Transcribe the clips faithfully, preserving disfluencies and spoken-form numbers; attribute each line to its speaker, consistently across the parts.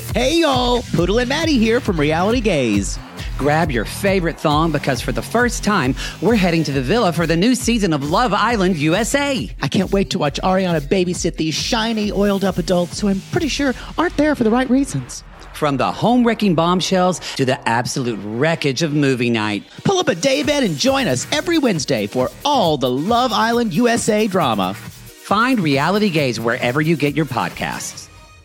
Speaker 1: Hey y'all, Poodle and Maddie here from Reality Gaze.
Speaker 2: Grab your favorite thong because for the first time, we're heading to the villa for the new season of Love Island U S A.
Speaker 1: I can't wait to watch Ariana babysit these shiny, oiled-up adults who I'm pretty sure aren't there for the right reasons.
Speaker 2: From the home-wrecking bombshells to the absolute wreckage of movie night.
Speaker 1: Pull up a daybed and join us every Wednesday for all the Love Island U S A drama.
Speaker 2: Find Reality Gaze wherever you get your podcasts.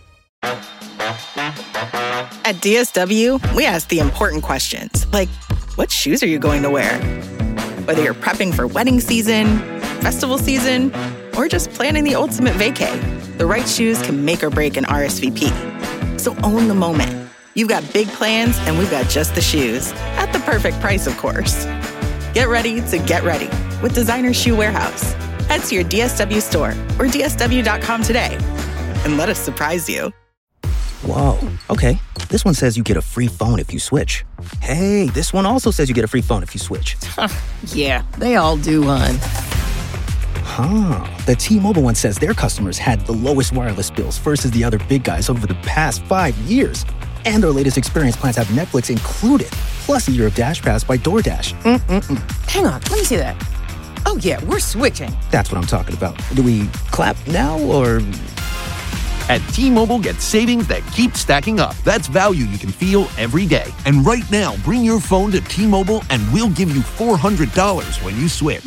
Speaker 3: At D S W, we ask the important questions, like, what shoes are you going to wear? Whether you're prepping for wedding season, festival season, or just planning the ultimate vacay, the right shoes can make or break an R S V P. So own the moment. You've got big plans, and we've got just the shoes, at the perfect price, of course. Get ready to get ready with Designer Shoe Warehouse. Head to your D S W store or D S W dot com today, and let us surprise you.
Speaker 4: Whoa, okay. This one says you get a free phone if you switch. Hey, this one also says you get a free phone if you switch.
Speaker 5: Yeah, they all do, hon.
Speaker 4: Huh. The T-Mobile one says their customers had the lowest wireless bills versus the other big guys over the past five years. And their latest experience plans have Netflix included, plus a year of Dash Pass by DoorDash. Mm-mm-mm.
Speaker 5: Hang on, let me see that. Oh, yeah, we're switching.
Speaker 4: That's what I'm talking about. Do we clap now, or...
Speaker 6: At T-Mobile, get savings that keep stacking up. That's value you can feel every day. And right now, bring your phone to T-Mobile and we'll give you four hundred dollars when you switch.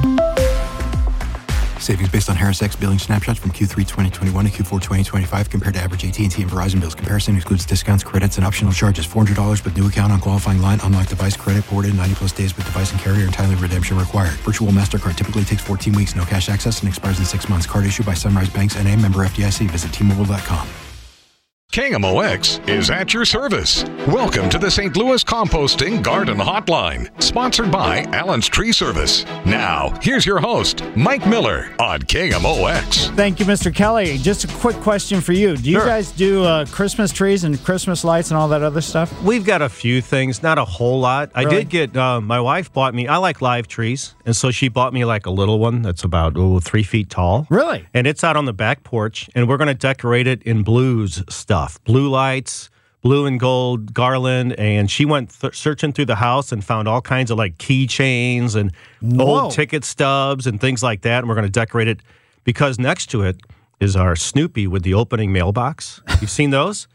Speaker 7: Savings based on Harris X billing snapshots from Q three twenty twenty-one to Q four twenty twenty-five compared to average A T and T and Verizon bills. Comparison excludes discounts, credits, and optional charges. four hundred dollars with new account on qualifying line. Unlock device credit ported ninety plus days with device and carrier and timely redemption required. Virtual MasterCard typically takes fourteen weeks. No cash access and expires in six months. Card issued by Sunrise Banks N A, member F D I C. Visit T Mobile dot com.
Speaker 8: K M O X is at your service. Welcome to the Saint Louis Composting Garden Hotline, sponsored by Allen's Tree Service. Now, here's your host, Mike Miller on K M O X.
Speaker 9: Thank you, Mister Kelly. Just a quick question for you. Do you
Speaker 10: Sure.
Speaker 9: guys do uh, Christmas trees and Christmas lights and all that other stuff?
Speaker 10: We've got a few things, not a whole lot. I
Speaker 9: Really?
Speaker 10: did get, uh, my wife bought me, I like live trees, and so she bought me like a little one that's about, oh, three feet tall.
Speaker 9: Really?
Speaker 10: And it's out on the back porch, and we're going to decorate it in blues stuff, blue lights, blue and gold garland, and she went th- searching through the house and found all kinds of like keychains and
Speaker 9: Whoa.
Speaker 10: old ticket stubs and things like that, and we're going to decorate it because next to it is our Snoopy with the opening mailbox. You've seen those?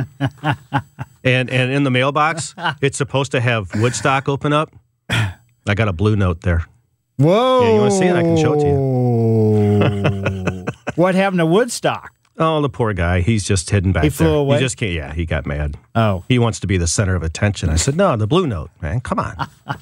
Speaker 10: and and in the mailbox, it's supposed to have Woodstock open up. I got a blue note there.
Speaker 9: Whoa.
Speaker 10: Yeah, you want to see it? I can show it
Speaker 9: to you. What happened to Woodstock?
Speaker 10: Oh, the poor guy. He's just hidden back
Speaker 9: He
Speaker 10: there.
Speaker 9: flew away?
Speaker 10: He just can't. Yeah, he got mad.
Speaker 9: Oh.
Speaker 10: He wants to be the center of attention. I said, no, the blue note, man. Come on.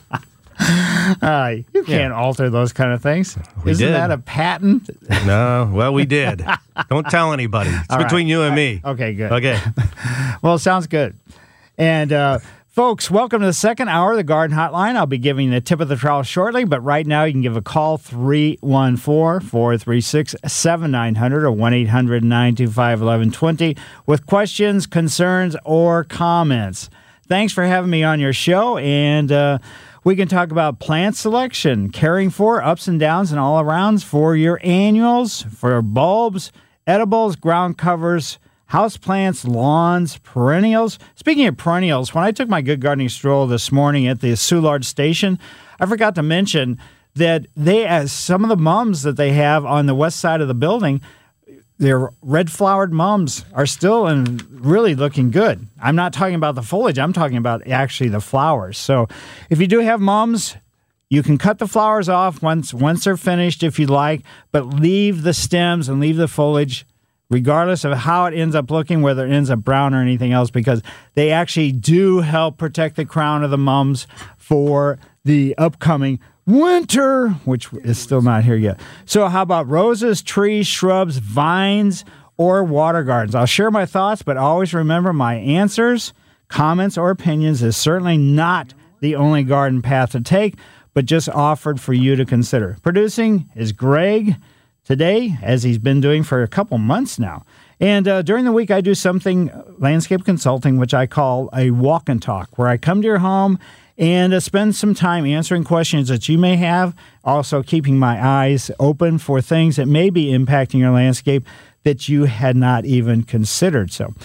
Speaker 9: Uh, you can't alter those kind of things.
Speaker 10: We
Speaker 9: Isn't
Speaker 10: did.
Speaker 9: that a patent?
Speaker 10: No, well, we did. Don't tell anybody. It's
Speaker 9: All right.
Speaker 10: between you and me.
Speaker 9: Okay, good.
Speaker 10: Okay.
Speaker 9: Well, sounds good. And, uh, folks, welcome to the second hour of the Garden Hotline. I'll be giving you the tip of the trowel shortly, but right now you can give a call, three one four, four three six, seven nine zero zero or one eight hundred, nine two five, one one two zero with questions, concerns, or comments. Thanks for having me on your show, and uh, we can talk about plant selection, caring for, ups and downs and all arounds for your annuals, for bulbs, edibles, ground covers, houseplants, lawns, perennials. Speaking of perennials, when I took my good gardening stroll this morning at the Soulard station, I forgot to mention that they, as some of the mums that they have on the west side of the building, their red-flowered mums are still and really looking good. I'm not talking about the foliage. I'm talking about actually the flowers. So if you do have mums, you can cut the flowers off once once they're finished if you like, but leave the stems and leave the foliage regardless of how it ends up looking, whether it ends up brown or anything else, because they actually do help protect the crown of the mums for the upcoming winter, which is still not here yet. So how about roses, trees, shrubs, vines, or water gardens? I'll share my thoughts, but always remember my answers, comments, or opinions is certainly not the only garden path to take, but just offered for you to consider. Producing is Greg today, as he's been doing for a couple months now. And uh, during the week, I do something, landscape consulting, which I call a walk and talk, where I come to your home and uh, spend some time answering questions that you may have, also keeping my eyes open for things that may be impacting your landscape that you had not even considered. So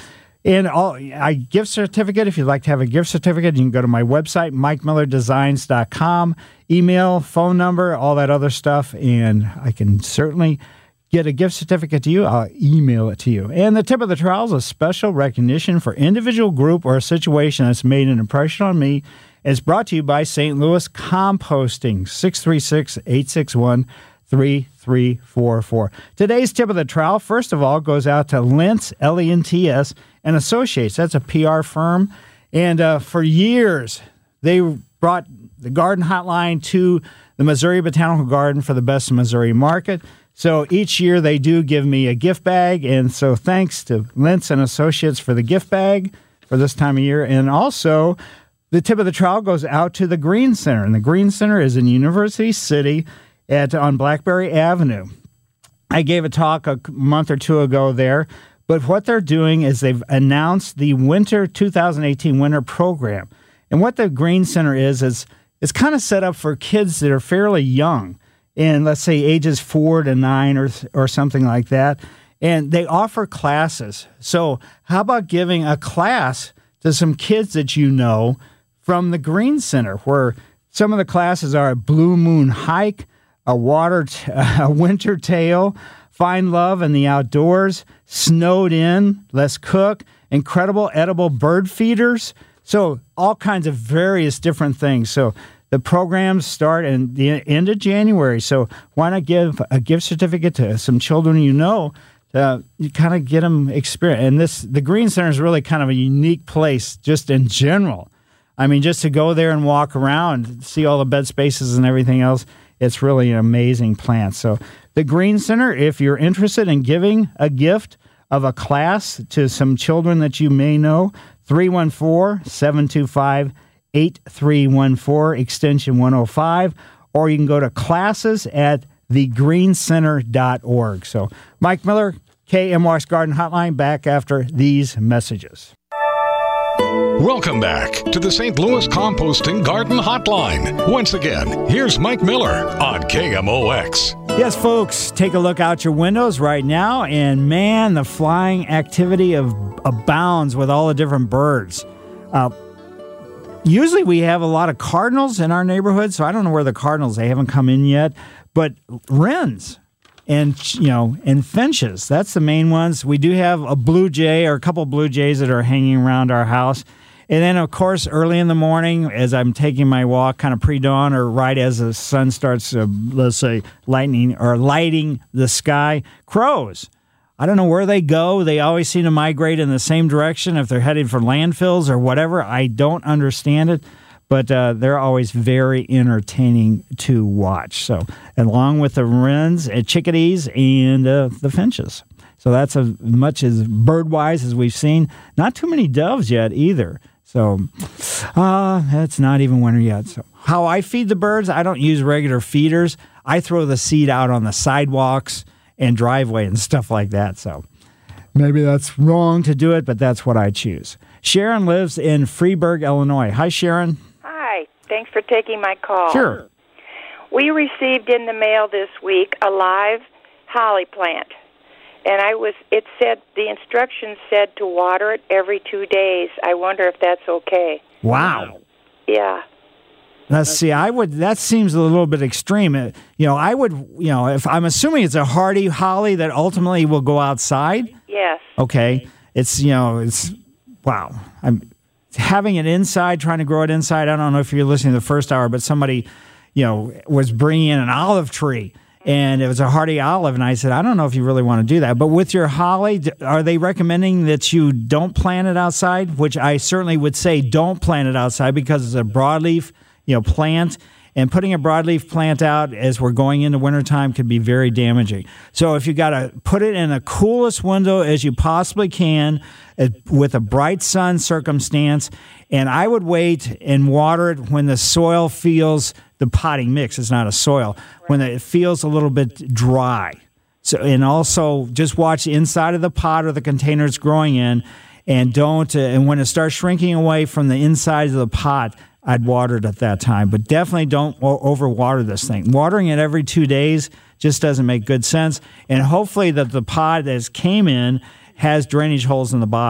Speaker 9: And all a gift certificate, if you'd like to have a gift certificate, you can go to my website, mike miller designs dot com, email, phone number, all that other stuff, and I can certainly get a gift certificate to you. I'll email it to you. And the tip of the trowel is a special recognition for individual, group, or a situation that's made an impression on me. It's brought to you by Saint Louis Composting, six three six, eight six one, three three four four. Today's tip of the trowel, first of all, goes out to Lentz, L E N T S, and Associates. That's a P R firm. And uh, for years, they brought the Garden Hotline to the Missouri Botanical Garden for the Best in Missouri market. So each year they do give me a gift bag. And so thanks to Lentz and Associates for the gift bag for this time of year. And also, the tip of the trowel goes out to the Green Center. And the Green Center is in University City at on Blackberry Avenue. I gave a talk a month or two ago there. But what they're doing is they've announced the winter two thousand eighteen winter program. And what the Green Center is, is it's kind of set up for kids that are fairly young, in let's say ages four to nine or or something like that. And they offer classes. So how about giving a class to some kids that you know from the Green Center, where some of the classes are a Blue Moon Hike, a water, t- a winter tale, Find Love in the Outdoors, Snowed In, Let's Cook, incredible edible bird feeders. So all kinds of various different things. So the programs start in the end of January. So why not give a gift certificate to some children you know to you kind of get them experience. And this the Green Center is really kind of a unique place just in general. I mean, just to go there and walk around, see all the bed spaces and everything else, it's really an amazing plant. So the Green Center, if you're interested in giving a gift of a class to some children that you may know, three one four, seven two five, eight three one four, extension one oh five, or you can go to classes at the green center dot org. So Mike Miller, K M O X Garden Hotline, back after these messages.
Speaker 8: Welcome back to the Saint Louis Composting Garden Hotline. Once again, here's Mike Miller on K M O X.
Speaker 9: Yes, folks, take a look out your windows right now, and man, the flying activity of abounds with all the different birds. Uh, usually we have a lot of cardinals in our neighborhood, so I don't know where the cardinals, they haven't come in yet, but wrens and, you know, and finches, that's the main ones. We do have a blue jay or a couple blue jays that are hanging around our house. And then, of course, early in the morning, as I'm taking my walk, kind of pre-dawn or right as the sun starts, uh, let's say, lightning or lighting the sky, crows. I don't know where they go. They always seem to migrate in the same direction if they're headed for landfills or whatever. I don't understand it, but uh, they're always very entertaining to watch. So, along with the wrens, uh, chickadees, and uh, the finches. So that's as much as bird-wise as we've seen. Not too many doves yet either. So uh, it's not even winter yet. So how I feed the birds, I don't use regular feeders. I throw the seed out on the sidewalks and driveway and stuff like that. So maybe that's wrong to do it, but that's what I choose. Sharon lives in Freeburg, Illinois. Hi, Sharon.
Speaker 11: Hi. Thanks for taking my call.
Speaker 9: Sure.
Speaker 11: We received in the mail this week a live holly plant. And I was, it said, the instructions said to water it every two days. I wonder if that's okay.
Speaker 9: Wow.
Speaker 11: Yeah.
Speaker 9: Let's see, I would, that seems a little bit extreme. Uh, You know, I would, you know, if I'm assuming it's a hardy holly that ultimately will go outside.
Speaker 11: Yes.
Speaker 9: Okay. It's, you know, it's, wow. I'm having it inside, trying to grow it inside. I don't know if you're listening to the first hour, but somebody, you know, was bringing in an olive tree. And it was a hardy olive, and I said, I don't know if you really want to do that. But with your holly, are they recommending that you don't plant it outside? Which I certainly would say don't plant it outside because it's a broadleaf, you know, plant. And putting a broadleaf plant out as we're going into wintertime could be very damaging. So if you got to put it in the coolest window as you possibly can uh, with a bright sun circumstance, and I would wait and water it when the soil feels the potting mix. It's not a soil. When it feels a little bit dry. So, and also just watch the inside of the pot or the container it's growing in, and don't. Uh, and when it starts shrinking away from the inside of the pot, I'd water it at that time. But definitely don't overwater this thing. Watering it every two days just doesn't make good sense. And hopefully that the pot that came in has drainage holes in the bottom.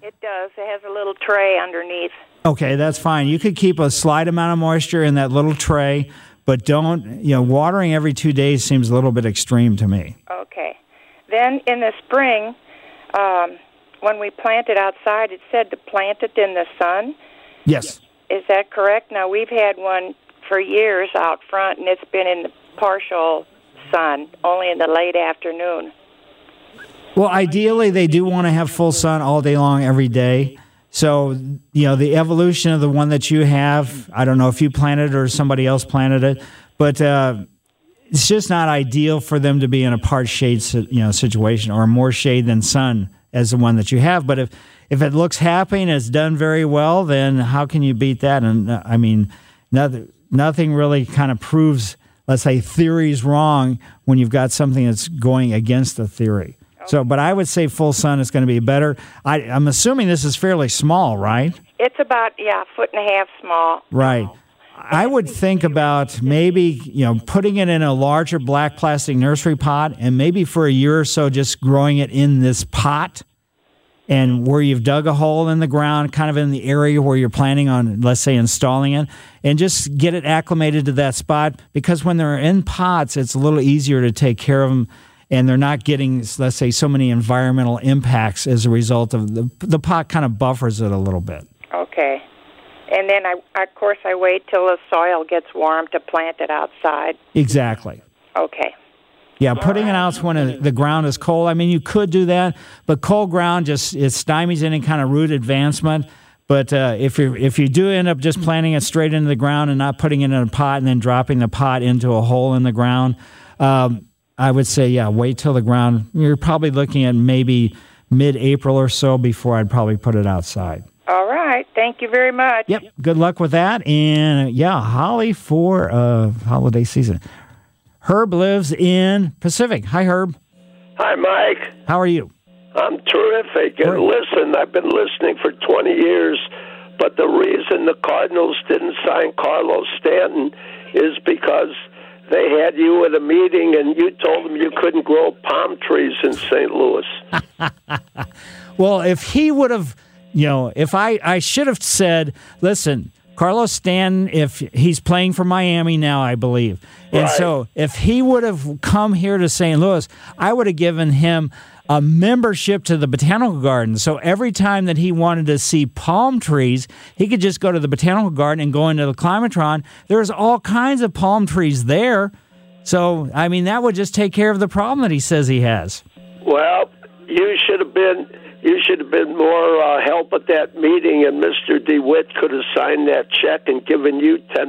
Speaker 11: It does. It has a little tray underneath.
Speaker 9: Okay, that's fine. You could keep a slight amount of moisture in that little tray, but don't, you know, watering every two days seems a little bit extreme to me.
Speaker 11: Okay. Then in the spring, um, when we plant it outside, it said to plant it in the sun.
Speaker 9: Yes.
Speaker 11: Is that correct? Now, we've had one for years out front, and it's been in the partial sun, only in the late afternoon.
Speaker 9: Well, ideally, they do want to have full sun all day long every day. So, you know, the evolution of the one that you have, I don't know if you planted it or somebody else planted it, but uh, it's just not ideal for them to be in a part shade, you know, situation or more shade than sun as the one that you have. But if, if it looks happy and it's done very well, then how can you beat that? And uh, I mean, nothing, nothing really kind of proves, let's say, theory's wrong when you've got something that's going against the theory. So, but I would say full sun is going to be better. I, I'm assuming this is fairly small, right?
Speaker 11: It's about, yeah, a foot and a half small.
Speaker 9: Right. I would think about maybe, you know, putting it in a larger black plastic nursery pot and maybe for a year or so just growing it in this pot and where you've dug a hole in the ground, kind of in the area where you're planning on, let's say, installing it, and just get it acclimated to that spot because when they're in pots, it's a little easier to take care of them. And they're not getting, let's say, so many environmental impacts as a result of the the pot kind of buffers it a little bit.
Speaker 11: Okay. And then, I, of course, I wait till the soil gets warm to plant it outside.
Speaker 9: Exactly.
Speaker 11: Okay.
Speaker 9: Yeah, putting it out when the ground is cold. I mean, you could do that, but cold ground just it stymies any kind of root advancement. But uh, if you if you do end up just planting it straight into the ground and not putting it in a pot and then dropping the pot into a hole in the ground, um, I would say, yeah, wait till the ground. You're probably looking at maybe mid-April or so before I'd probably put it outside.
Speaker 11: All right. Thank you very much.
Speaker 9: Yep. Good luck with that. And, uh, yeah, holly for uh, holiday season. Herb lives in Pacific. Hi, Herb.
Speaker 12: Hi, Mike.
Speaker 9: How are you?
Speaker 12: I'm terrific. And listen, I've been listening for twenty years, but the reason the Cardinals didn't sign Carlos Stanton is because they had you at a meeting and you told them you couldn't grow palm trees in Saint Louis.
Speaker 9: Well, if he would have, you know, if I, I should have said, listen, Carlos Stanton, if he's playing for Miami now, I believe. And
Speaker 12: right.
Speaker 9: So if he would have come here to Saint Louis, I would have given him a membership to the Botanical Garden. So every time that he wanted to see palm trees, he could just go to the Botanical Garden and go into the Climatron. There's all kinds of palm trees there. So, I mean, that would just take care of the problem that he says he has.
Speaker 12: Well, you should have been you should have been more uh, help at that meeting, and Mister DeWitt could have signed that check and given you ten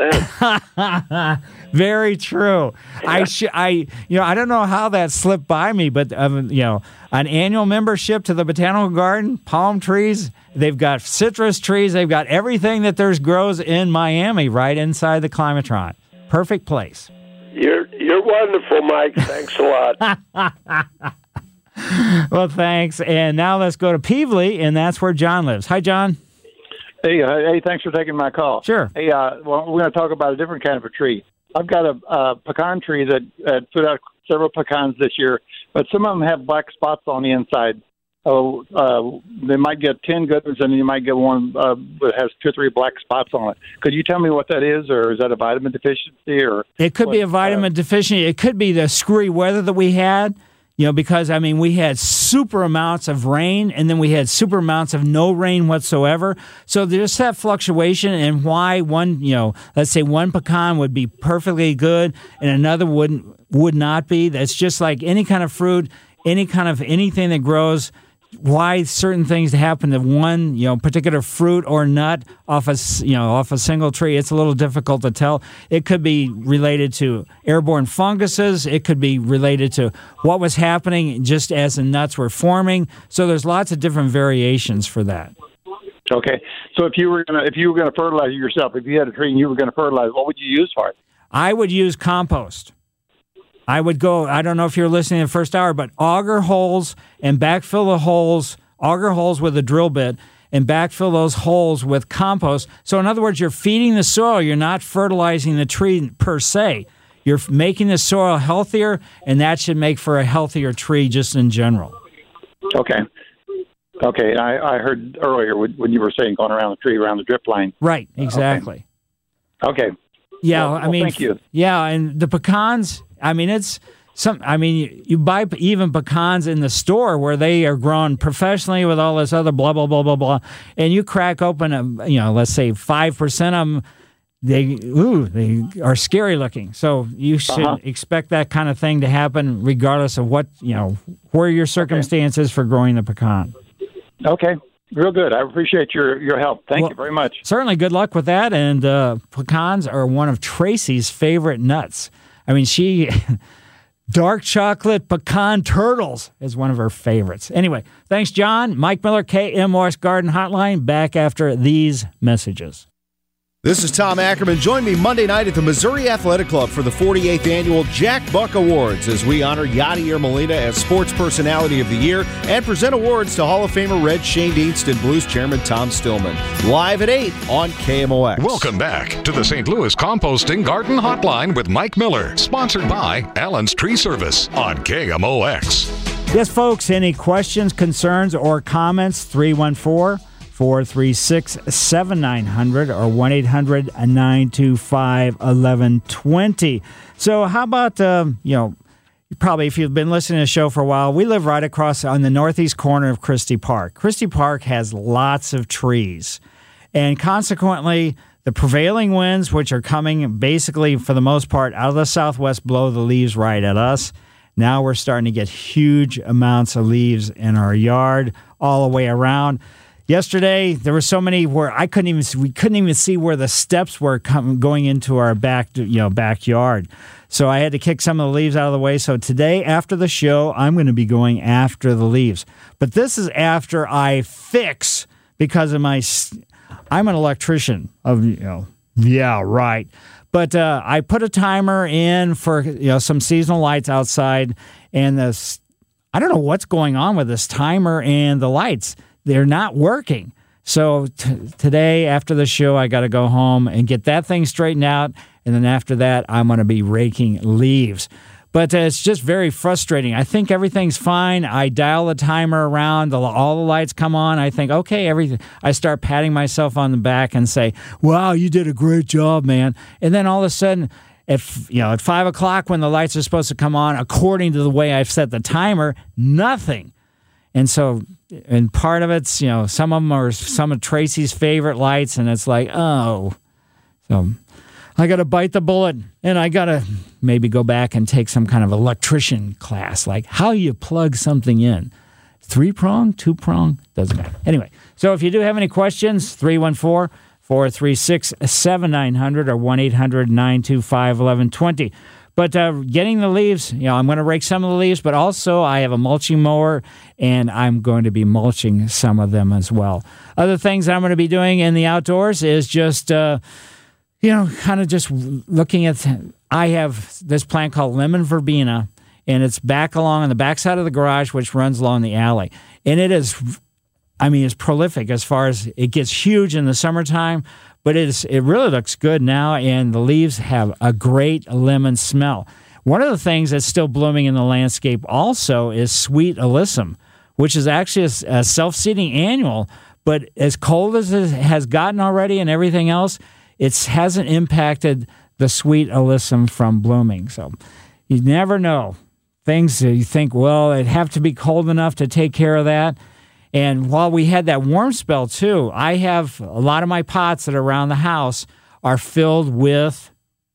Speaker 12: percent.
Speaker 9: Very true. I sh- I you know I don't know how that slipped by me, but um, you know, an annual membership to the Botanical Garden, palm trees. They've got citrus trees. They've got everything that there's grows in Miami, right inside the Climatron. Perfect place.
Speaker 12: You're you're wonderful, Mike. Thanks a lot.
Speaker 9: Well, thanks. And now let's go to Peevely, and that's where John lives. Hi, John.
Speaker 13: Hey, uh, hey, thanks for taking my call.
Speaker 9: Sure.
Speaker 13: Hey, uh, well, we're going to talk about a different kind of a tree. I've got a, a pecan tree that uh, put out several pecans this year, but some of them have black spots on the inside. So uh, they might get ten good ones, and you might get one uh, that has two or three black spots on it. Could you tell me what that is, or is that a vitamin deficiency? Or
Speaker 9: it could
Speaker 13: what,
Speaker 9: be a vitamin uh, deficiency. It could be the screwy weather that we had. You know, because, I mean, we had super amounts of rain, and then we had super amounts of no rain whatsoever. So there's that fluctuation, and why one, you know, let's say one pecan would be perfectly good and another wouldn't, would not be. That's just like any kind of fruit, any kind of anything that grows. Why certain things happen to one, you know, particular fruit or nut off a, you know, off a single tree, it's a little difficult to tell. It could be related to airborne funguses. It could be related to what was happening just as the nuts were forming. So there's lots of different variations for that.
Speaker 13: Okay. So if you were gonna if you were gonna fertilize it yourself, if you had a tree and you were gonna fertilize, what would you use for it?
Speaker 9: I would use compost. I would go, I don't know if you're listening to the first hour, but auger holes and backfill the holes, auger holes with a drill bit, and backfill those holes with compost. So in other words, you're feeding the soil. You're not fertilizing the tree per se. You're making the soil healthier, and that should make for a healthier tree just in general.
Speaker 13: Okay. Okay, I, I heard earlier when when you were saying going around the tree, around the drip line.
Speaker 9: Right, exactly.
Speaker 13: Okay. okay.
Speaker 9: Yeah,
Speaker 13: well,
Speaker 9: I
Speaker 13: well,
Speaker 9: mean,
Speaker 13: thank you.
Speaker 9: Yeah, and the pecans, I mean, it's some. I mean, you, you buy even pecans in the store where they are grown professionally with all this other blah blah blah blah blah, and you crack open a, you know, let's say five percent of them. They ooh, they are scary looking. So you should
Speaker 13: Uh-huh.
Speaker 9: expect that kind of thing to happen, regardless of what you know, where your circumstances for growing the pecan.
Speaker 13: Okay, real good. I appreciate your, your help. Thank
Speaker 9: Well,
Speaker 13: you very much.
Speaker 9: Certainly, good luck with that. And uh, pecans are one of Tracy's favorite nuts. I mean, she dark chocolate pecan turtles is one of her favorites. Anyway, thanks, John. Mike Miller, K M O X Garden Hotline. Back after these messages.
Speaker 14: This is Tom Ackerman. Join me Monday night at the Missouri Athletic Club for the forty-eighth Annual Jack Buck Awards as we honor Yadier Molina as Sports Personality of the Year and present awards to Hall of Famer Red Shane Deanst and Blues Chairman Tom Stillman. Live at eight on K M O X.
Speaker 8: Welcome back to the Saint Louis Composting Garden Hotline with Mike Miller, sponsored by Allen's Tree Service on K M O X.
Speaker 9: Yes, folks, any questions, concerns, or comments, three one four, four three six, seven nine hundred or one eight hundred, nine two five, eleven twenty. So how about, um, you know, probably if you've been listening to the show for a while, we live right across on the northeast corner of Christie Park. Christie Park has lots of trees, and consequently, the prevailing winds, which are coming basically for the most part out of the southwest, blow the leaves right at us. Now we're starting to get huge amounts of leaves in our yard all the way around. Yesterday, there were so many where I couldn't even we couldn't even see where the steps were coming going into our back you know backyard. So I had to kick some of the leaves out of the way. So today, after the show, I'm going to be going after the leaves. But this is after I fix because of my. I'm an electrician. Of you know, yeah, right. But uh, I put a timer in for you know some seasonal lights outside, and this I don't know what's going on with this timer and the lights. They're not working. So t- today, after the show, I got to go home and get that thing straightened out. And then after that, I'm going to be raking leaves. But uh, it's just very frustrating. I think everything's fine. I dial the timer around. The, all the lights come on. I think, okay, everything. I start patting myself on the back and say, wow, you did a great job, man. And then all of a sudden, at, you know, at five o'clock when the lights are supposed to come on, according to the way I've set the timer, nothing. And so, and part of it's, you know, some of them are some of Tracy's favorite lights, and it's like, oh. So I got to bite the bullet, and I got to maybe go back and take some kind of electrician class, like how you plug something in. Three-prong, two-prong, doesn't matter. Anyway, so if you do have any questions, three one four, four three six, seven nine hundred or one eight hundred, nine two five, eleven twenty. But uh, getting the leaves, you know, I'm going to rake some of the leaves, but also I have a mulching mower, and I'm going to be mulching some of them as well. Other things that I'm going to be doing in the outdoors is just, uh, you know, kind of just looking at, I have this plant called lemon verbena, and it's back along on the backside of the garage, which runs along the alley. And it is, I mean, it's prolific as far as it gets huge in the summertime, but it, is, it really looks good now, and the leaves have a great lemon smell. One of the things that's still blooming in the landscape also is sweet alyssum, which is actually a, a self-seeding annual, but as cold as it has gotten already and everything else, it hasn't impacted the sweet alyssum from blooming. So you never know. Things that you think, well, it'd have to be cold enough to take care of that. And while we had that warm spell, too, I have a lot of my pots that are around the house are filled with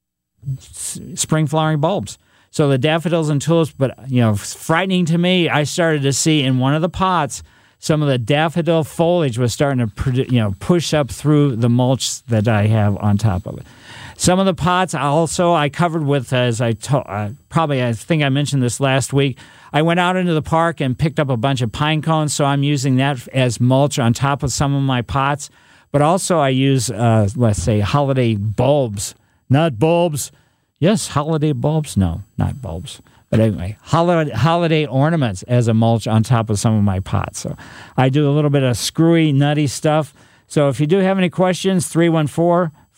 Speaker 9: spring flowering bulbs. So the daffodils and tulips, but, you know, frightening to me, I started to see in one of the pots, some of the daffodil foliage was starting to, you know, push up through the mulch that I have on top of it. Some of the pots also I covered with, as I to, uh, probably, I think I mentioned this last week, I went out into the park and picked up a bunch of pine cones, so I'm using that as mulch on top of some of my pots. But also I use, uh, let's say, holiday bulbs. Not bulbs. Yes, holiday bulbs. No, not bulbs. But anyway, holiday, holiday ornaments as a mulch on top of some of my pots. So I do a little bit of screwy, nutty stuff. So if you do have any questions, three one four,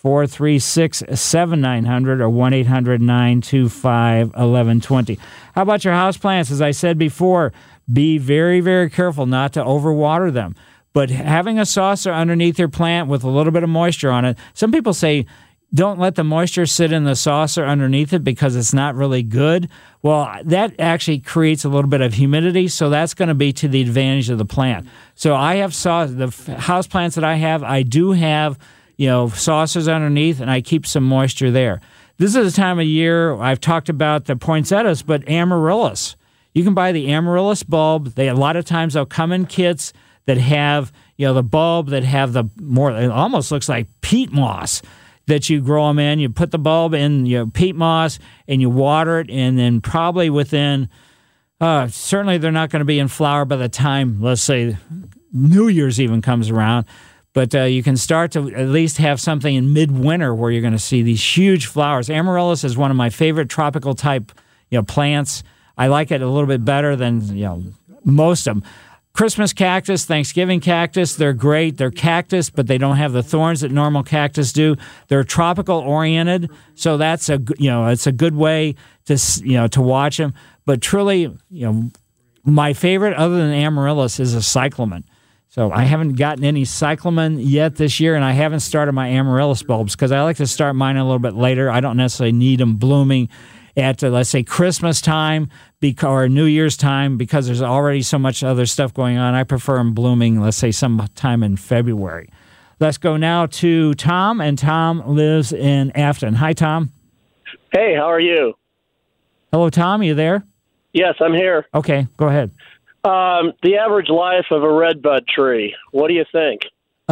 Speaker 9: four three six, seven nine zero zero or one eight hundred, nine two five, one one two zero. How about your houseplants? As I said before, be very, very careful not to overwater them. But having a saucer underneath your plant with a little bit of moisture on it, some people say, don't let the moisture sit in the saucer underneath it because it's not really good. Well, that actually creates a little bit of humidity, so that's going to be to the advantage of the plant. So I have saw the house plants that I have, I do have, you know, saucers underneath, and I keep some moisture there. This is the time of year I've talked about the poinsettias, but amaryllis. You can buy the amaryllis bulb. They a lot of times they'll come in kits that have, you know, the bulb that have the more. It almost looks like peat moss. That you grow them in, you put the bulb in, you know, peat moss, and you water it, and then probably within, uh, certainly they're not going to be in flower by the time, let's say, New Year's even comes around, but uh, you can start to at least have something in midwinter where you're going to see these huge flowers. Amaryllis is one of my favorite tropical type, you know, plants. I like it a little bit better than, you know, most of them. Christmas cactus, Thanksgiving cactus, they're great. They're cactus, but they don't have the thorns that normal cactus do. They're tropical oriented, so that's a you know it's a good way to you know to watch them. But truly, you know, my favorite other than amaryllis is a cyclamen. So I haven't gotten any cyclamen yet this year, and I haven't started my amaryllis bulbs because I like to start mine a little bit later. I don't necessarily need them blooming at, uh, let's say, Christmas time because, or New Year's time because there's already so much other stuff going on. I prefer them blooming, let's say, sometime in February. Let's go now to Tom, and Tom lives in Afton. Hi, Tom.
Speaker 15: Hey, how are you?
Speaker 9: Hello, Tom. You there?
Speaker 15: Yes, I'm here.
Speaker 9: Okay, go ahead.
Speaker 15: Um, the average life of a redbud tree, what do you think?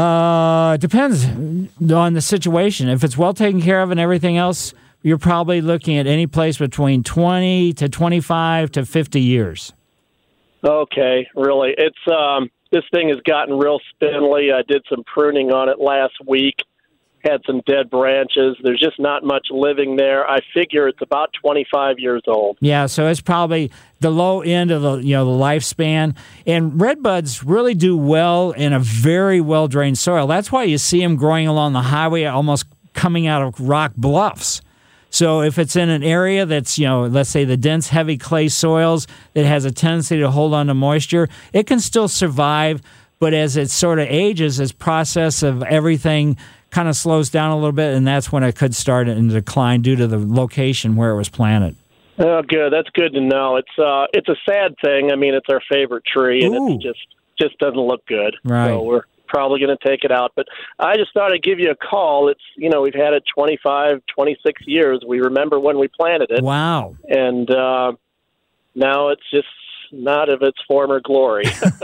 Speaker 9: Uh, depends on the situation. If it's well taken care of and everything else, you're probably looking at any place between twenty to twenty-five to fifty years.
Speaker 15: Okay, really. It's um, this thing has gotten real spindly. I did some pruning on it last week. Had some dead branches. There's just not much living there. I figure it's about twenty-five years old.
Speaker 9: Yeah, so it's probably the low end of the you know the lifespan. And redbuds really do well in a very well drained soil. That's why you see them growing along the highway, almost coming out of rock bluffs. So if it's in an area that's, you know, let's say the dense, heavy clay soils that has a tendency to hold on to moisture, it can still survive. But as it sort of ages, its process of everything kind of slows down a little bit, and that's when it could start in decline due to the location where it was planted.
Speaker 15: Oh, good. That's good to know. It's uh, it's a sad thing. I mean, it's our favorite tree, and
Speaker 9: Ooh.
Speaker 15: it just just doesn't look good.
Speaker 9: Right.
Speaker 15: So we're probably going to take it out. But I just thought I'd give you a call. It's, you know, we've had it twenty-five, twenty-six years. We remember when we planted it.
Speaker 9: Wow.
Speaker 15: And uh, now it's just not of its former glory.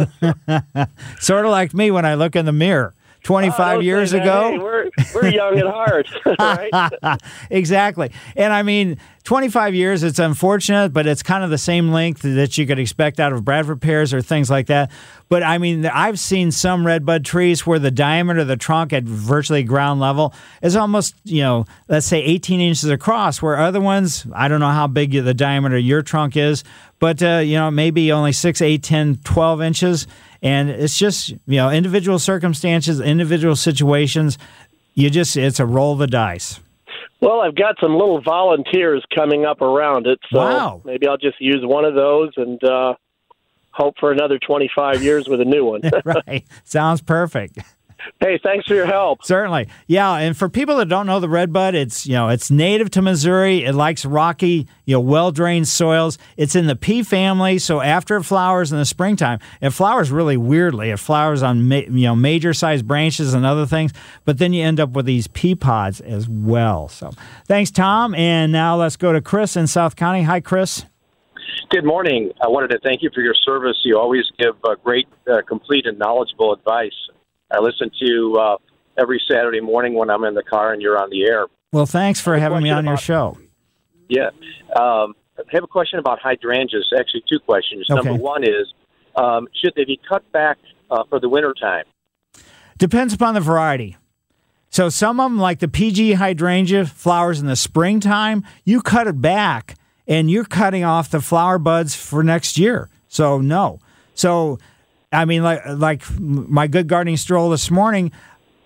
Speaker 9: Sort of like me when I look in the mirror. twenty-five
Speaker 15: oh,
Speaker 9: years
Speaker 15: that.
Speaker 9: ago.
Speaker 15: Hey, we're, we're young at heart, right?
Speaker 9: Exactly. And I mean, twenty-five years, it's unfortunate, but it's kind of the same length that you could expect out of Bradford pears or things like that. But I mean, I've seen some redbud trees where the diameter of the trunk at virtually ground level is almost, you know, let's say eighteen inches across, where other ones, I don't know how big the diameter of your trunk is, but, uh, you know, maybe only six, eight, ten, twelve inches. And it's just, you know, individual circumstances, individual situations. You just, it's a roll of the dice.
Speaker 15: Well, I've got some little volunteers coming up around it. So
Speaker 9: wow.
Speaker 15: Maybe I'll just use one of those and uh, hope for another twenty-five years with a new one.
Speaker 9: Right. Sounds perfect.
Speaker 15: Hey, thanks for your help.
Speaker 9: Certainly. Yeah, and for people that don't know the redbud, it's, you know, it's native to Missouri. It likes rocky, you know, well-drained soils. It's in the pea family, so after it flowers in the springtime, it flowers really weirdly. It flowers on, ma- you know, major-sized branches and other things, but then you end up with these pea pods as well. So thanks, Tom, and now let's go to Chris in South County. Hi, Chris.
Speaker 16: Good morning. I wanted to thank you for your service. You always give uh, great, uh, complete, and knowledgeable advice. I listen to you uh, every Saturday morning when I'm in the car and you're on the air.
Speaker 9: Well, thanks for having me on
Speaker 16: about,
Speaker 9: your show.
Speaker 16: Yeah. Um, I have a question about hydrangeas. Actually, two questions.
Speaker 9: Okay.
Speaker 16: Number one is, um, should they be cut back uh, for the wintertime?
Speaker 9: Depends upon the variety. So some of them, like the P G hydrangea, flowers in the springtime. You cut it back, and you're cutting off the flower buds for next year. So no. So, I mean, like like my good gardening stroll this morning,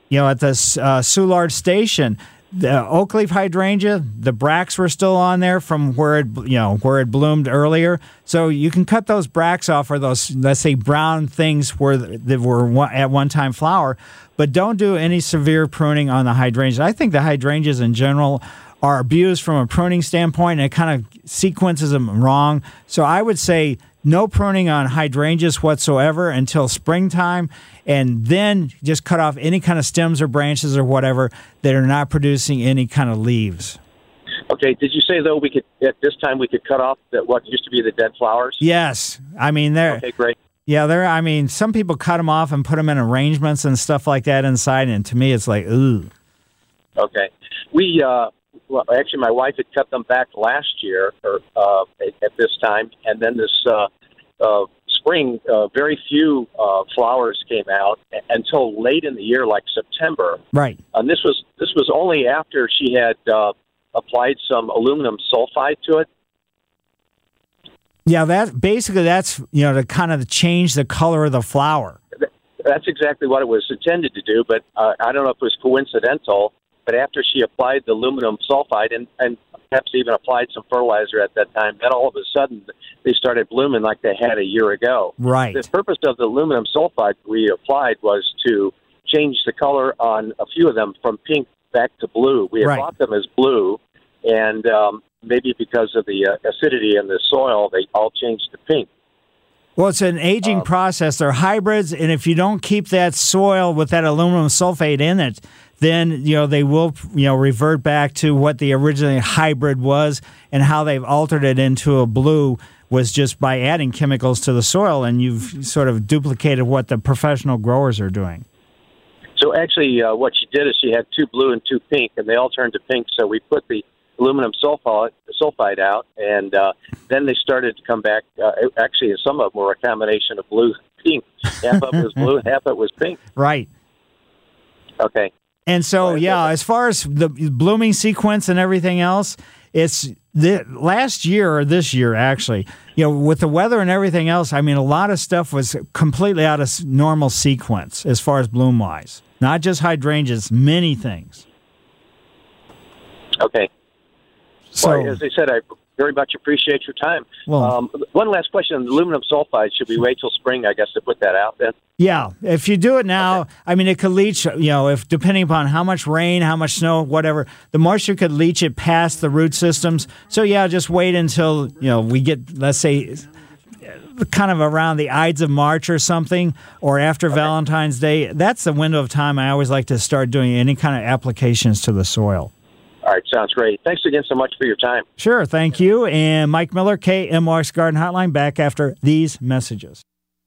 Speaker 9: you know, at the uh, Soulard Station, the oak leaf hydrangea, the bracts were still on there from where it, you know, where it bloomed earlier. So you can cut those bracts off, or those, let's say, brown things where that were one, at one time flower, but don't do any severe pruning on the hydrangeas. I think the hydrangeas in general are abused from a pruning standpoint, and it kind of sequences them wrong. So I would say no pruning on hydrangeas whatsoever until springtime, and then just cut off any kind of stems or branches or whatever that are not producing any kind of leaves.
Speaker 16: Okay, did you say, though, we could at this time we could cut off the, what used to be the dead flowers?
Speaker 9: Yes. I mean, they're...
Speaker 16: Okay, great.
Speaker 9: Yeah, they're, I mean, some people cut them off and put them in arrangements and stuff like that inside, and to me it's like, ooh.
Speaker 16: Okay. We, uh, well, actually, my wife had cut them back last year or uh, at, at this time, and then this uh, uh, spring, uh, very few uh, flowers came out until late in the year, like September.
Speaker 9: Right.
Speaker 16: And this was this was only after she had uh, applied some aluminum sulfide to it.
Speaker 9: Yeah, that basically that's, you know, to kind of change the color of the flower.
Speaker 16: That's exactly what it was intended to do, but uh, I don't know if it was coincidental. But after she applied the aluminum sulfide and, and perhaps even applied some fertilizer at that time, then all of a sudden they started blooming like they had a year ago.
Speaker 9: Right.
Speaker 16: The purpose of the aluminum sulfide we applied was to change the color on a few of them from pink back to blue. We had
Speaker 9: Right.
Speaker 16: bought them as blue, and um, maybe because of the uh, acidity in the soil, they all changed to pink.
Speaker 9: Well, it's an aging
Speaker 16: Um,
Speaker 9: process. They're hybrids, and if you don't keep that soil with that aluminum sulfate in it, then, you know, they will, you know, revert back to what the original hybrid was, and how they've altered it into a blue was just by adding chemicals to the soil, and you've sort of duplicated what the professional growers are doing.
Speaker 16: So actually uh, what she did is she had two blue and two pink, and they all turned to pink, so we put the aluminum sulfide, sulfide out, and uh, then they started to come back. Uh, actually, some of them were a combination of blue and pink. Half of it was blue, half of it was pink.
Speaker 9: Right.
Speaker 16: Okay.
Speaker 9: And so, yeah, as far as the blooming sequence and everything else, it's the last year or this year, actually, you know, with the weather and everything else, I mean, a lot of stuff was completely out of normal sequence as far as bloom-wise. Not just hydrangeas, many things.
Speaker 16: Okay.
Speaker 9: So,
Speaker 16: well, as I said, I very much appreciate your time.
Speaker 9: Well-
Speaker 16: um, one last question on the aluminum sulfide. Should we wait till spring, I guess, to put that out then?
Speaker 9: yeah, if you do it now, okay. I mean, it could leach, you know, if depending upon how much rain, how much snow, whatever, the moisture could leach it past the root systems. So, yeah, just wait until, you know, we get, let's say, kind of around the Ides of March or something, or after okay. Valentine's Day. That's the window of time I always like to start doing any kind of applications to the soil.
Speaker 16: All right, sounds great. Thanks again so much for your time.
Speaker 9: Sure, thank you. And Mike Miller, K M O X Garden Hotline, back after these messages.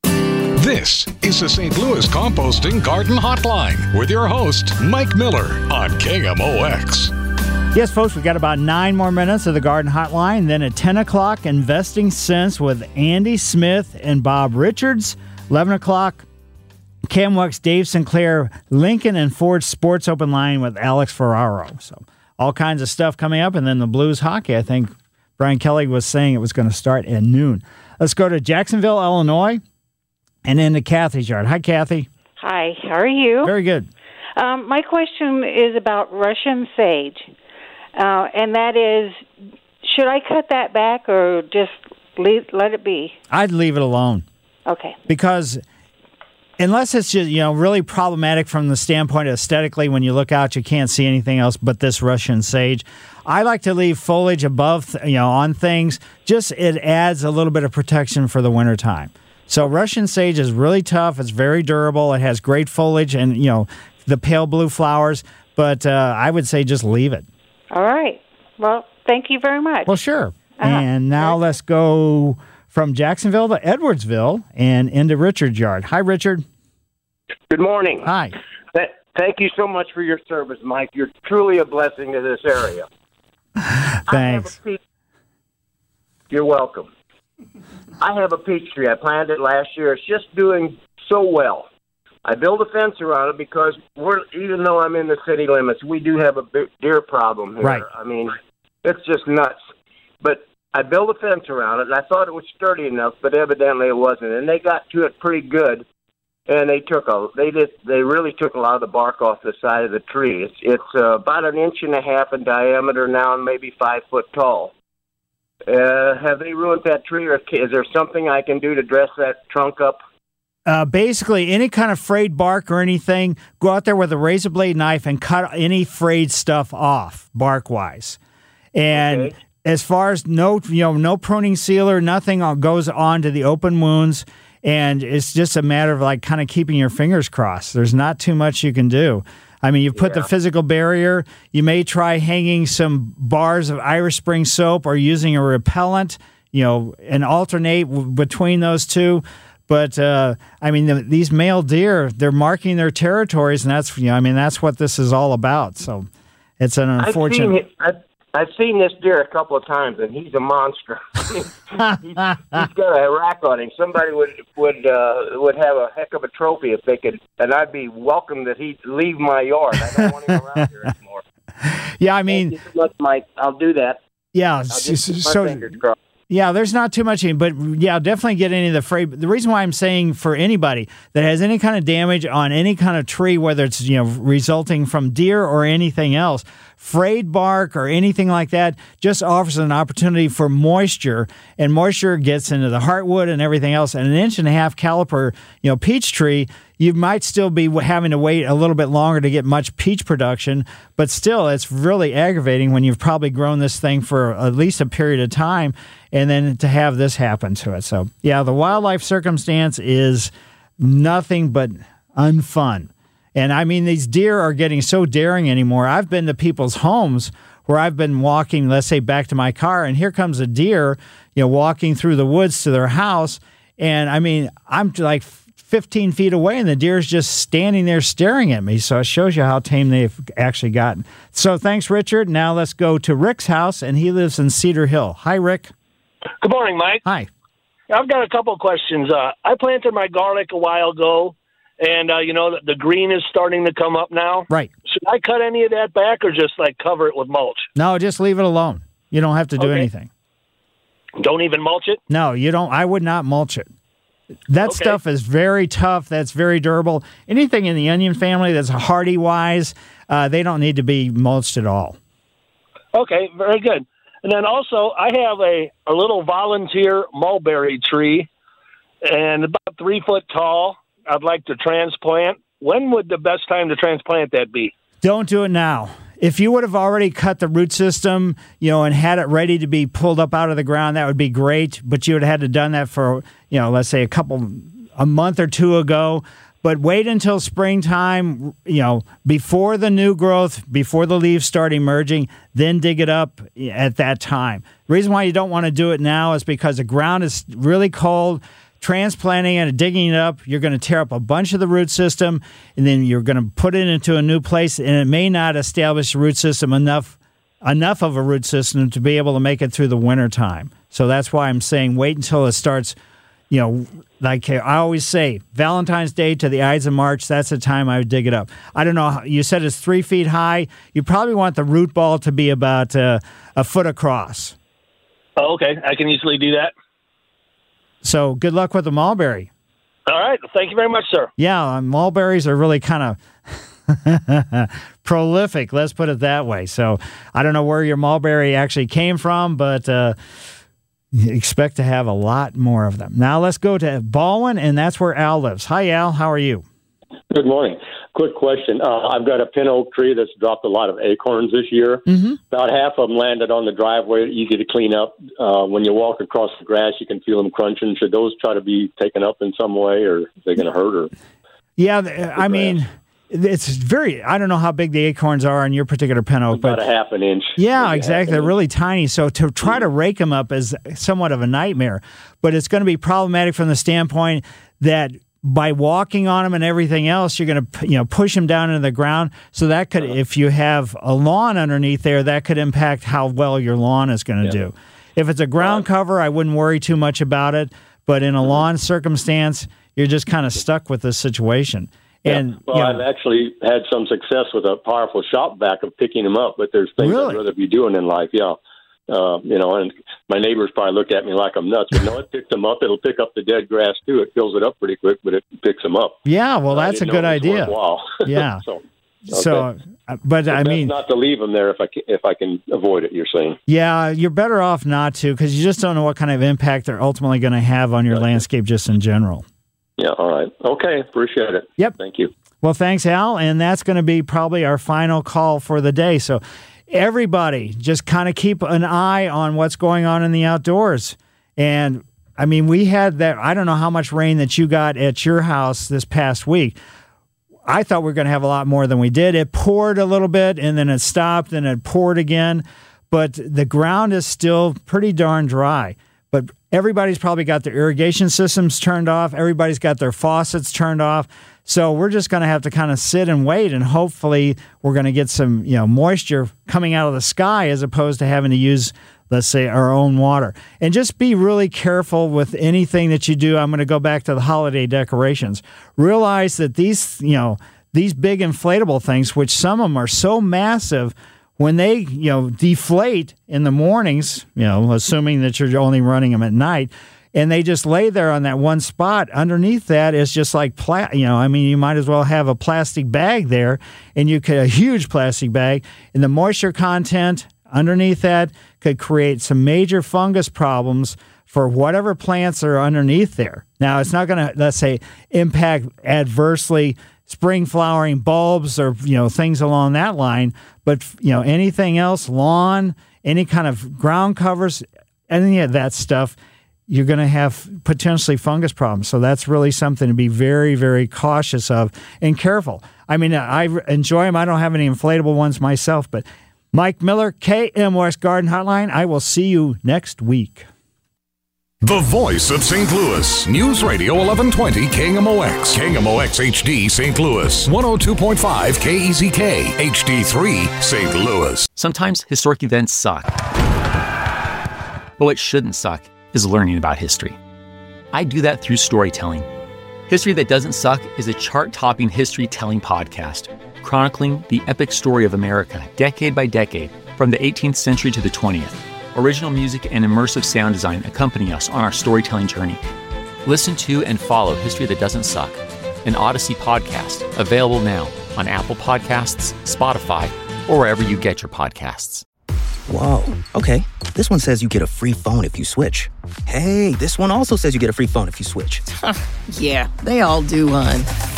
Speaker 8: This is the Saint Louis Composting Garden Hotline with your host, Mike Miller, on K M O X.
Speaker 9: Yes, folks, we've got about nine more minutes of the Garden Hotline. Then at ten o'clock, Investing Sense with Andy Smith and Bob Richards. eleven o'clock, K M O X Dave Sinclair, Lincoln and Ford Sports Open Line with Alex Ferraro. So all kinds of stuff coming up. And then the Blues hockey, I think Brian Kelly was saying it was going to start at noon. Let's go to Jacksonville, Illinois, and then to Kathy's yard. Hi, Kathy.
Speaker 17: Hi, how are you?
Speaker 9: Very good.
Speaker 17: Um, my question is about Russian sage, uh, and that is, should I cut that back or just leave, let it be?
Speaker 9: I'd leave it alone.
Speaker 17: Okay.
Speaker 9: Because unless it's just, you know, really problematic from the standpoint of aesthetically, when you look out, you can't see anything else but this Russian sage. I like to leave foliage above, you know, on things. Just it adds a little bit of protection for the wintertime. So Russian sage is really tough. It's very durable. It has great foliage and, you know, the pale blue flowers. But uh, I would say just leave it.
Speaker 17: All right. Well, thank you very much.
Speaker 9: Well, sure.
Speaker 17: Uh-huh.
Speaker 9: And now let's go from Jacksonville to Edwardsville and into Richard's yard. Hi, Richard.
Speaker 18: Good morning.
Speaker 9: Hi.
Speaker 18: Th- thank you so much for your service, Mike. You're truly a blessing to this area.
Speaker 9: Thanks.
Speaker 18: Peach- You're welcome. I have a peach tree. I planted last year. It's just doing so well. I built a fence around it because we're, even though I'm in the city limits, we do have a big deer problem here.
Speaker 9: Right.
Speaker 18: I mean, it's just nuts. But I built a fence around it, and I thought it was sturdy enough, but evidently it wasn't. And they got to it pretty good. and they took a they just they really took a lot of the bark off the side of the tree. It's it's uh, about an inch and a half in diameter now, and maybe five foot tall. Uh, have they ruined that tree, or is there something I can do to dress that trunk up?
Speaker 9: Uh, basically, any kind of frayed bark or anything, go out there with a razor blade knife and cut any frayed stuff off, bark-wise. And
Speaker 18: Okay.
Speaker 9: as far as no, you know, no pruning sealer, nothing goes on to the open wounds, and it's just a matter of like kind of keeping your fingers crossed. There's not too much you can do. I mean, you put the physical barrier. You may try hanging some bars of Irish Spring soap or using a repellent, you know, and alternate w- between those two. But, uh, I mean, the, these male deer, they're marking their territories, and that's, you know, I mean, that's what this is all about. So it's an unfortunate...
Speaker 18: I've seen, it, I've, I've seen this deer a couple of times, and he's a monster. he's, he's got a rack on him. Somebody would would uh, would have a heck of a trophy if they could, and I'd be welcome that he'd leave my yard. I don't want him around here anymore.
Speaker 9: Yeah, I mean...
Speaker 18: Thank you so much, Mike. I'll do that.
Speaker 9: Yeah,
Speaker 18: I'll just keep my
Speaker 9: so...
Speaker 18: fingers crossed.
Speaker 9: Yeah, there's not too much, in, but yeah, definitely get any of the fray. The reason why I'm saying for anybody that has any kind of damage on any kind of tree, whether it's, you know, resulting from deer or anything else, frayed bark or anything like that, just offers an opportunity for moisture, and moisture gets into the heartwood and everything else. And an inch and a half caliper, you know, peach tree, you might still be having to wait a little bit longer to get much peach production, but still, it's really aggravating when you've probably grown this thing for at least a period of time, and then to have this happen to it. So, yeah, the wildlife circumstance is nothing but unfun. And, I mean, these deer are getting so daring anymore. I've been to people's homes where I've been walking, let's say, back to my car, and here comes a deer, you know, walking through the woods to their house, and, I mean, I'm like fifteen feet away, and the deer's just standing there staring at me. So it shows you how tame they've actually gotten. So thanks, Richard. Now let's go to Rick's house, and he lives in Cedar Hill. Hi, Rick.
Speaker 19: Good morning, Mike.
Speaker 9: Hi.
Speaker 19: I've got a couple of questions. Uh, I planted my garlic a while ago, and, uh, you know, the, the green is starting to come up now.
Speaker 9: Right.
Speaker 19: Should I cut any of that back or just, like, cover it with mulch?
Speaker 9: No, just leave it alone. You don't have to do
Speaker 19: Okay.
Speaker 9: anything.
Speaker 19: Don't even mulch it?
Speaker 9: No, you don't. I would not mulch it. That
Speaker 19: Okay.
Speaker 9: stuff is very tough. That's very durable. Anything in the onion family that's hardy-wise, uh, they don't need to be mulched at all.
Speaker 19: Okay, very good. And then also, I have a, a little volunteer mulberry tree, and about three foot tall. I'd like to transplant. When would the best time to transplant that be?
Speaker 9: Don't do it now. If you would have already cut the root system, you know, and had it ready to be pulled up out of the ground, that would be great. But you would have had to done that for, you know, let's say a couple, a month or two ago. But wait until springtime, you know, before the new growth, before the leaves start emerging, then dig it up at that time. The reason why you don't want to do it now is because the ground is really cold. Transplanting it and digging it up, you're going to tear up a bunch of the root system, and then you're going to put it into a new place, and it may not establish the root system enough enough of a root system to be able to make it through the winter time. So that's why I'm saying wait until it starts, you know, like I always say, Valentine's Day to the Ides of March, that's the time I would dig it up. I don't know, how, you said it's three feet high. You probably want the root ball to be about uh, a foot across.
Speaker 19: Oh, okay, I can easily do that.
Speaker 9: So good luck with the mulberry.
Speaker 19: All right, thank you very much, sir.
Speaker 9: Yeah, mulberries are really kind of prolific, let's put it that way. So I don't know where your mulberry actually came from, but uh, expect to have a lot more of them. Now let's go to Baldwin, and that's where Al lives. Hi, Al. How are you?
Speaker 20: Good morning. Quick question. Uh, I've got a pin oak tree that's dropped a lot of acorns this year.
Speaker 9: Mm-hmm.
Speaker 20: About half of them landed on the driveway, easy to clean up. Uh, when you walk across the grass, you can feel them crunching. Should those try to be taken up in some way, or are they going to hurt? Or
Speaker 9: Yeah, I mean, it's very, I don't know how big the acorns are on your particular pin oak.
Speaker 20: About
Speaker 9: but
Speaker 20: a half an inch.
Speaker 9: Yeah,
Speaker 20: Maybe
Speaker 9: exactly. They're really tiny. So to try to rake them up is somewhat of a nightmare. But it's going to be problematic from the standpoint that by walking on them and everything else, you're going to, you know, push them down into the ground. So that could, if you have a lawn underneath there, that could impact how well your lawn is going to
Speaker 20: Yeah.
Speaker 9: do. If it's a ground cover, I wouldn't worry too much about it. But in a lawn circumstance, you're just kind of stuck with this situation. And
Speaker 20: Yeah. Well,
Speaker 9: you know,
Speaker 20: I've actually had some success with a powerful shop vac of picking them up, but there's things
Speaker 9: Really?
Speaker 20: I'd rather be doing in life. Yeah. Uh, you know, and my neighbors probably look at me like I'm nuts, but no, it picks them up. It'll pick up the dead grass too. It fills it up pretty quick, but it picks them up.
Speaker 9: Yeah, well, that's a good idea. Yeah.
Speaker 20: so, okay.
Speaker 9: so, but I mean,
Speaker 20: not to leave them there if I can, if I can avoid it. You're saying?
Speaker 9: Yeah, you're better off not to, because you just don't know what kind of impact they're ultimately going to have on your right. landscape, just in general.
Speaker 20: Yeah. All right. Okay. Appreciate it.
Speaker 9: Yep.
Speaker 20: Thank you.
Speaker 9: Well, thanks, Al, and that's going to be probably our final call for the day. So, everybody, just kind of keep an eye on what's going on in the outdoors. And I mean, we had that, I don't know how much rain that you got at your house this past week. I thought we were going to have a lot more than we did. It poured a little bit, and then it stopped, and it poured again. But the ground is still pretty darn dry. But everybody's probably got their irrigation systems turned off. Everybody's got their faucets turned off. So we're just going to have to kind of sit and wait, and hopefully we're going to get some, you know, moisture coming out of the sky as opposed to having to use, let's say, our own water. And just be really careful with anything that you do. I'm going to go back to the holiday decorations. Realize that these, you know, these big inflatable things, which some of them are so massive, when they, you know, deflate in the mornings, you know, assuming that you're only running them at night, and they just lay there on that one spot, underneath that is just like, pla- you know, I mean, you might as well have a plastic bag there, and you could, a huge plastic bag, and the moisture content underneath that could create some major fungus problems for whatever plants are underneath there. Now, it's not going to, let's say, impact adversely spring flowering bulbs or, you know, things along that line, but, you know, anything else, lawn, any kind of ground covers, any of that stuff, you're going to have potentially fungus problems. So that's really something to be very, very cautious of and careful. I mean, I enjoy them. I don't have any inflatable ones myself, but Mike Miller, K M O X Garden Hotline. I will see you next week.
Speaker 8: The voice of Saint Louis. News Radio eleven twenty K M O X. K M O X H D Saint Louis. one oh two point five K E Z K. H D three Saint Louis.
Speaker 21: Sometimes historic events suck. But what shouldn't suck is learning about history. I do that through storytelling. History That Doesn't Suck is a chart-topping history-telling podcast chronicling the epic story of America, decade by decade, from the eighteenth century to the twentieth. Original music and immersive sound design accompany us on our storytelling journey. Listen to and follow History That Doesn't Suck, an Odyssey podcast, available now on Apple Podcasts, Spotify, or wherever you get your podcasts.
Speaker 4: Whoa, okay. This one says you get a free phone if you switch. Hey, this one also says you get a free phone if you switch.
Speaker 5: Yeah, they all do, hon.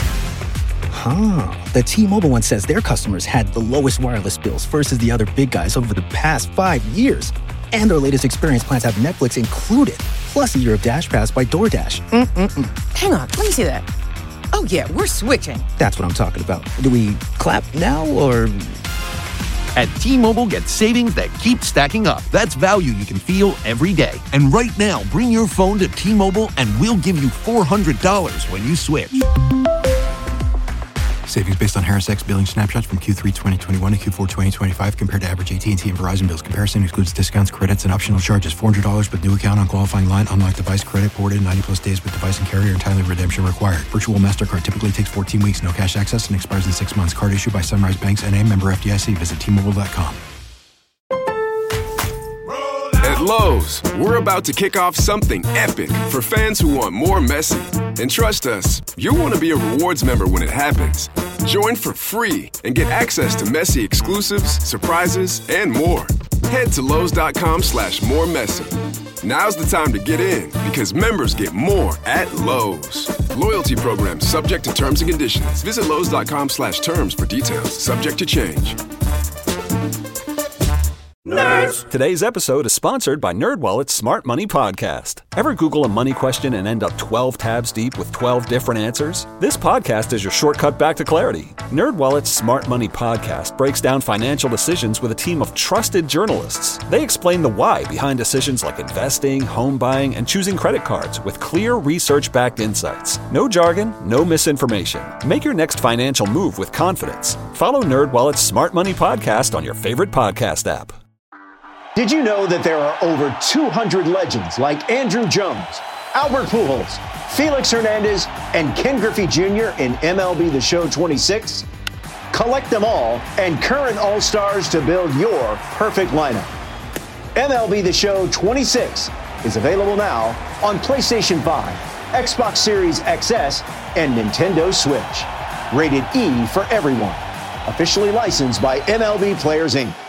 Speaker 4: Huh. The T-Mobile one says their customers had the lowest wireless bills versus the other big guys over the past five years. And their latest experience plans have Netflix included, plus a year of Dash Pass by DoorDash. Mm-mm-mm.
Speaker 5: Hang on, let me see that. Oh, yeah, we're switching.
Speaker 4: That's what I'm talking about. Do we clap now, or...
Speaker 6: At T-Mobile, get savings that keep stacking up. That's value you can feel every day. And right now, bring your phone to T-Mobile and we'll give you four hundred dollars when you switch.
Speaker 7: Savings based on Harris X billing snapshots from Q three twenty twenty-one to Q four twenty twenty-five compared to average A T and T and Verizon bills. Comparison excludes discounts, credits, and optional charges. four hundred dollars with new account on qualifying line. Unlocked device credit ported ninety plus days with device and carrier, and timely redemption required. Virtual MasterCard typically takes fourteen weeks. No cash access and expires in six months. Card issued by Sunrise Banks N A, member F D I C. Visit T Mobile dot com.
Speaker 22: At Lowe's, we're about to kick off something epic for fans who want more Messi. And trust us, you'll want to be a rewards member when it happens. Join for free and get access to Messi exclusives, surprises, and more. Head to Lowe's.com slash more Messi. Now's the time to get in because members get more at Lowe's. Loyalty program subject to terms and conditions. Visit Lowe's.com slash terms for details. Subject to change.
Speaker 23: Nerds! Today's episode is sponsored by NerdWallet's Smart Money Podcast. Ever Google a money question and end up twelve tabs deep with twelve different answers? This podcast is your shortcut back to clarity. NerdWallet's Smart Money Podcast breaks down financial decisions with a team of trusted journalists. They explain the why behind decisions like investing, home buying, and choosing credit cards with clear research-backed insights. No jargon, no misinformation. Make your next financial move with confidence. Follow NerdWallet's Smart Money Podcast on your favorite podcast app.
Speaker 24: Did you know that there are over two hundred legends like Andrew Jones, Albert Pujols, Felix Hernandez, and Ken Griffey Junior in M L B The Show twenty-six? Collect them all and current All-Stars to build your perfect lineup. M L B The Show twenty-six is available now on PlayStation five, Xbox Series X S, and Nintendo Switch. Rated E for everyone. Officially licensed by M L B Players, Incorporated.